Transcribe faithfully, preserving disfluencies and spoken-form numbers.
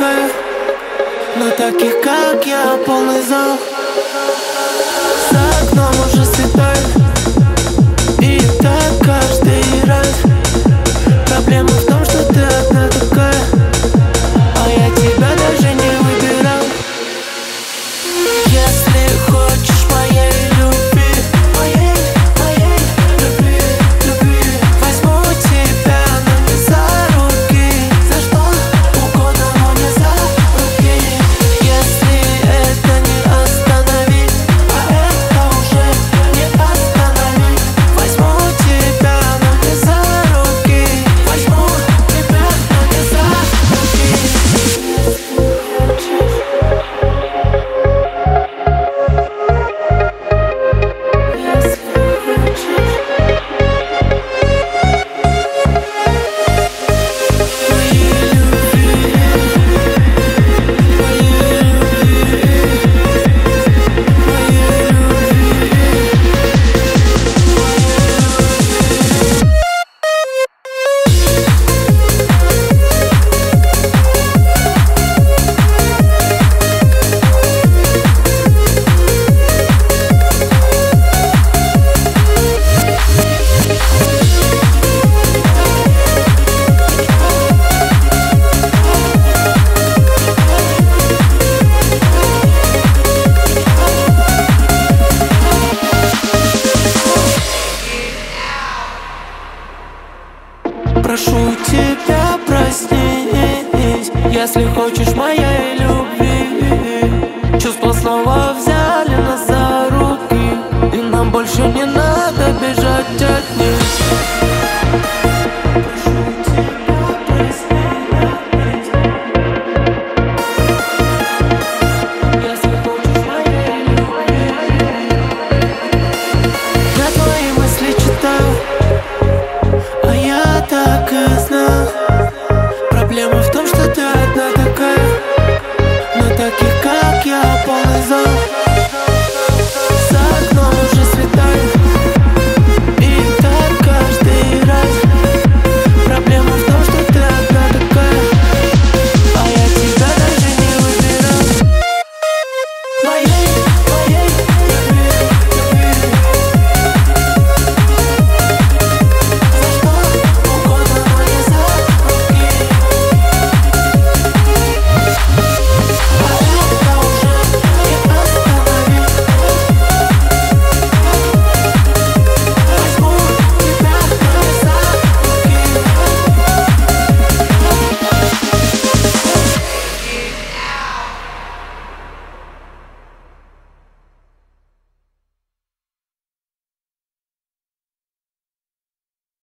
такая, но таких как я полный зал. За окном уже светает, и так каждый раз. Проблема в том, что ты одна такая, а я тебя даже не выбирал. Если хочешь моей любви, моей, моей любви, любви, возьму тебя, но не за руки, за что угодно, но не за руки. Если это не остановить, а это уже не остановить, возьму тебя, но не за руки, возьму тебя, но не за руки. Прошу тебя, проснись, если хочешь моей любви. Чувства снова взяли нас за руки, и нам больше не надо бежать от них.